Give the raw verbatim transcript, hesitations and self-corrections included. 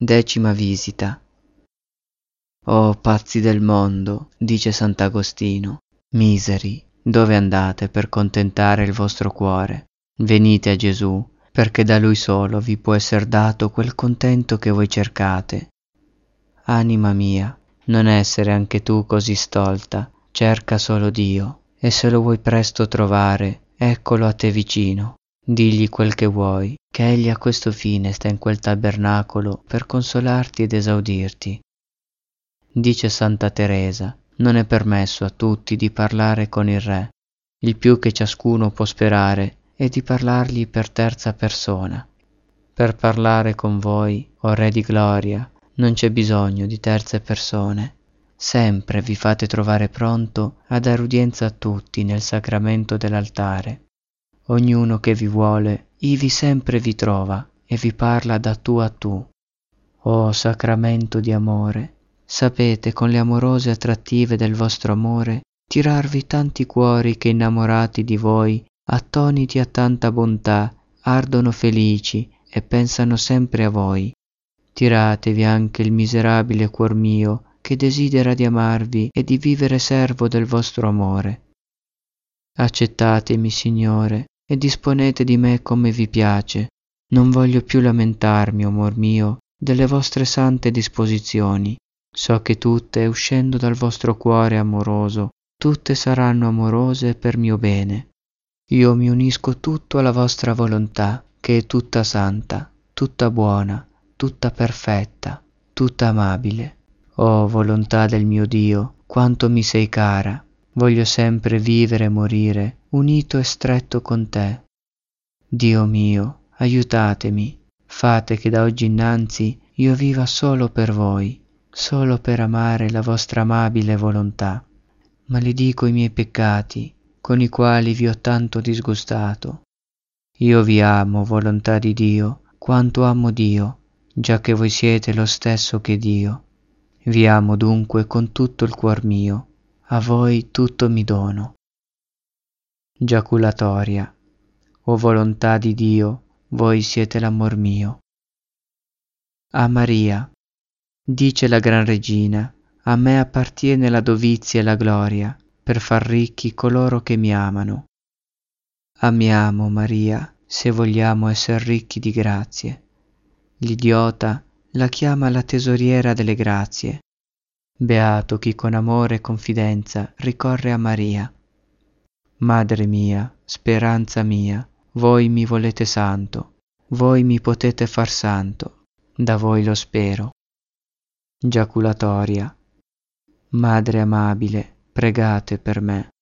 Decima visita. Oh pazzi del mondo, dice Sant'Agostino, miseri, dove andate per contentare il vostro cuore? Venite a Gesù, perché da Lui solo vi può esser dato quel contento che voi cercate. Anima mia, non essere anche tu così stolta, cerca solo Dio, e se lo vuoi presto trovare, eccolo a te vicino. Digli quel che vuoi, che Egli a questo fine sta in quel tabernacolo per consolarti ed esaudirti. Dice Santa Teresa, non è permesso a tutti di parlare con il Re. Il più che ciascuno può sperare è di parlargli per terza persona. Per parlare con voi, o Re di gloria, non c'è bisogno di terze persone. Sempre vi fate trovare pronto a dare udienza a tutti nel sacramento dell'altare. Ognuno che vi vuole, ivi sempre vi trova e vi parla da tu a tu. O sacramento di amore, sapete con le amorose attrattive del vostro amore tirarvi tanti cuori che innamorati di voi, attoniti a tanta bontà, ardono felici e pensano sempre a voi. Tiratevi anche il miserabile cuor mio che desidera di amarvi e di vivere servo del vostro amore. Accettatemi, Signore, e disponete di me come vi piace. Non voglio più lamentarmi, amor mio, delle vostre sante disposizioni. So che tutte, uscendo dal vostro cuore amoroso, tutte saranno amorose per mio bene. Io mi unisco tutto alla vostra volontà, che è tutta santa, tutta buona, tutta perfetta, tutta amabile. Oh volontà del mio Dio, quanto mi sei cara! Voglio sempre vivere e morire, unito e stretto con te. Dio mio, aiutatemi, fate che da oggi innanzi io viva solo per voi, solo per amare la vostra amabile volontà. Maledico i miei peccati, con i quali vi ho tanto disgustato. Io vi amo, volontà di Dio, quanto amo Dio, già che voi siete lo stesso che Dio. Vi amo dunque con tutto il cuor mio, a voi tutto mi dono. Giaculatoria. O volontà di Dio, voi siete l'amor mio. A Maria, dice la Gran Regina, a me appartiene la dovizia e la gloria, per far ricchi coloro che mi amano. Amiamo Maria, se vogliamo esser ricchi di grazie. L'idiota la chiama la tesoriera delle grazie. Beato chi con amore e confidenza ricorre a Maria. Madre mia, speranza mia, voi mi volete santo, voi mi potete far santo, da voi lo spero. Giaculatoria. Madre amabile, pregate per me.